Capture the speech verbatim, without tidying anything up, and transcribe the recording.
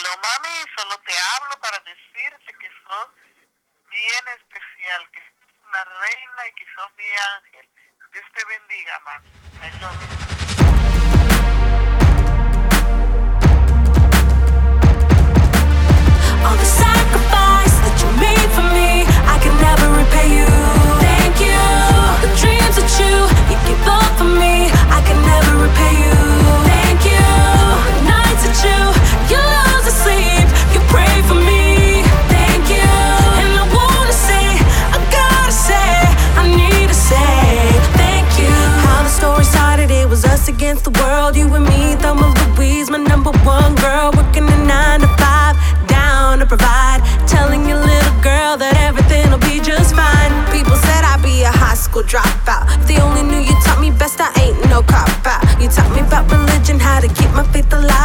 Pero mami, solo te hablo para decirte que sos bien especial, que sos una reina y que sos mi ángel. Dios te bendiga, mami. I love you. All the sacrifice that you made for me, I can never repay you. Thank you. All the dreams that you, you gave up for me, I can never repay you. Thank you. All the nights that you, you lost asleep, you prayed for me. Thank you. And I wanna say, I gotta say, I need to say, thank you. How the story started, it was us against the world. You and me, Thelma Louise, my number one girl, working a nine to five, down to provide, telling your little girl that everything'll be just fine. People said I'd be a high school dropout. If they only knew you taught me best, I ain't no cop out. You taught me about religion, how to keep my faith alive.